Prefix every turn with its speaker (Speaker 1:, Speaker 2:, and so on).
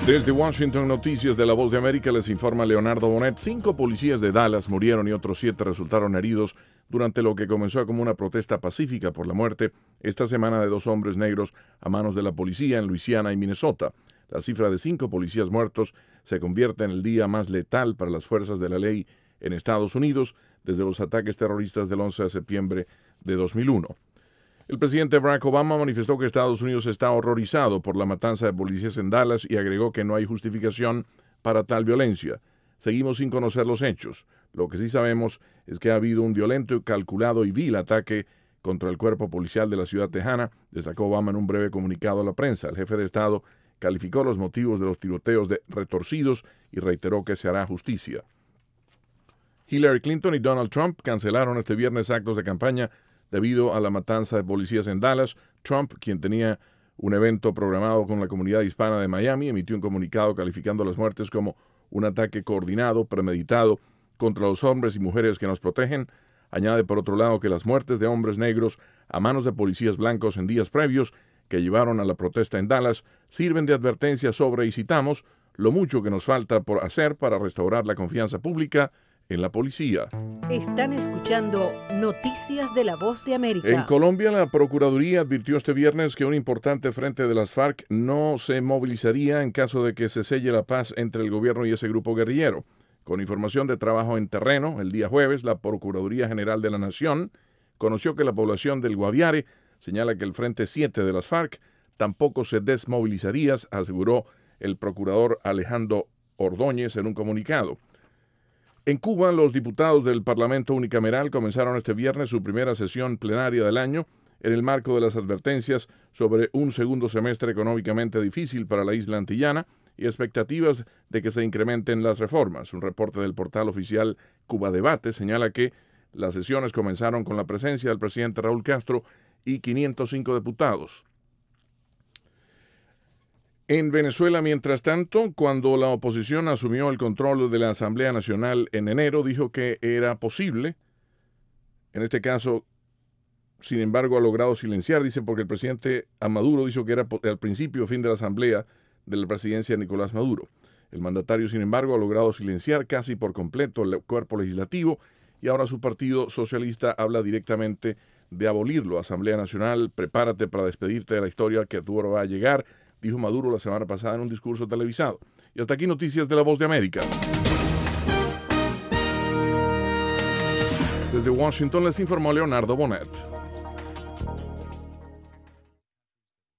Speaker 1: Desde Washington, Noticias de La Voz de América, les informa Leonardo Bonet. 5 policías de Dallas murieron y otros 7 resultaron heridos durante lo que comenzó como una protesta pacífica por la muerte esta semana de 2 hombres negros a manos de la policía en Luisiana y Minnesota. La cifra de 5 policías muertos se convierte en el día más letal para las fuerzas de la ley en Estados Unidos desde los ataques terroristas del 11 de septiembre de 2001. El presidente Barack Obama manifestó que Estados Unidos está horrorizado por la matanza de policías en Dallas y agregó que no hay justificación para tal violencia. Seguimos sin conocer los hechos. Lo que sí sabemos es que ha habido un violento, calculado y vil ataque contra el cuerpo policial de la ciudad tejana, destacó Obama en un breve comunicado a la prensa. El jefe de Estado calificó los motivos de los tiroteos de retorcidos y reiteró que se hará justicia. Hillary Clinton y Donald Trump cancelaron este viernes actos de campaña debido a la matanza de policías en Dallas. Trump, quien tenía un evento programado con la comunidad hispana de Miami, emitió un comunicado calificando las muertes como un ataque coordinado, premeditado, contra los hombres y mujeres que nos protegen. Añade, por otro lado, que las muertes de hombres negros a manos de policías blancos en días previos que llevaron a la protesta en Dallas sirven de advertencia sobre, y citamos, lo mucho que nos falta por hacer para restaurar la confianza pública en la policía.
Speaker 2: Están escuchando Noticias de La Voz de América.
Speaker 1: En Colombia, la Procuraduría advirtió este viernes que un importante frente de las FARC no se movilizaría en caso de que se selle la paz entre el gobierno y ese grupo guerrillero. Con información de trabajo en terreno, el día jueves, la Procuraduría General de la Nación conoció que la población del Guaviare señala que el Frente 7 de las FARC tampoco se desmovilizaría, aseguró el procurador Alejandro Ordóñez en un comunicado. En Cuba, los diputados del Parlamento Unicameral comenzaron este viernes su primera sesión plenaria del año en el marco de las advertencias sobre un segundo semestre económicamente difícil para la isla antillana y expectativas de que se incrementen las reformas. Un reporte del portal oficial Cuba Debate señala que las sesiones comenzaron con la presencia del presidente Raúl Castro y 505 diputados. En Venezuela, mientras tanto, cuando la oposición asumió el control de la Asamblea Nacional en enero, dijo que era posible. En este caso, sin embargo, ha logrado silenciar, dice, porque el presidente Maduro dijo que era al principio o fin de la Asamblea de la presidencia de Nicolás Maduro. El mandatario, sin embargo, ha logrado silenciar casi por completo el cuerpo legislativo y ahora su partido socialista habla directamente de abolirlo. Asamblea Nacional, prepárate para despedirte de la historia que a tu hora va a llegar, dijo Maduro la semana pasada en un discurso televisado. Y hasta aquí Noticias de La Voz de América. Desde Washington les informó Leonardo Bonet.